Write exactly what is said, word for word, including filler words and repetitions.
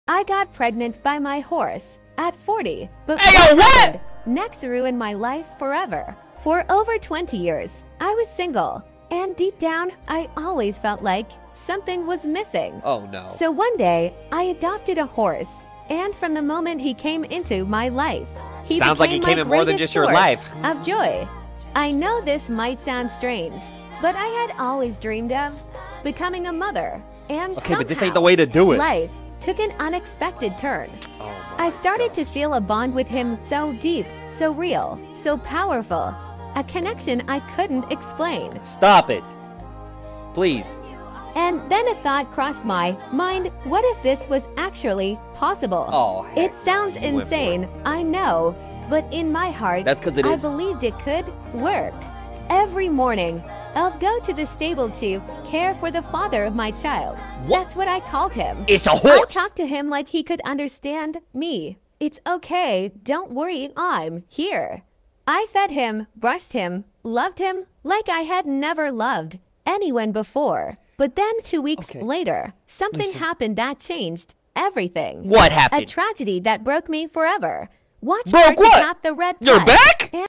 I got pregnant by my horse at forty. But Hey, yo, what? Next ruined my life forever. For over twenty years, I was single. And deep down, I always felt like something was missing. Oh, no. So one day, I adopted a horse. And from the moment he came into my life, he Sounds like he became came my in more than greatest just your source life. of joy. I know this might sound strange, but I had always dreamed of becoming a mother. And Okay, but this somehow, ain't the way to do it. Life took an unexpected turn. Oh my I started God. to feel a bond with him so deep, so real, so powerful. A connection I couldn't explain. Stop it. Please. And then a thought crossed my mind, what if this was actually possible? Oh, heck It sounds no. You went for insane, I know, but in my heart, That's 'cause it I is. believed it could work. Every morning, I'll go to the stable to care for the father of my child. What? That's what I called him. It's a I horse. talked to him like he could understand me. It's okay, don't worry, I'm here. I fed him, brushed him, loved him like I had never loved anyone before. But then two weeks Okay. later, something Listen. happened that changed everything. What A happened? tragedy that broke me forever. Watch Broke her to what? tap the red Your touch. back? And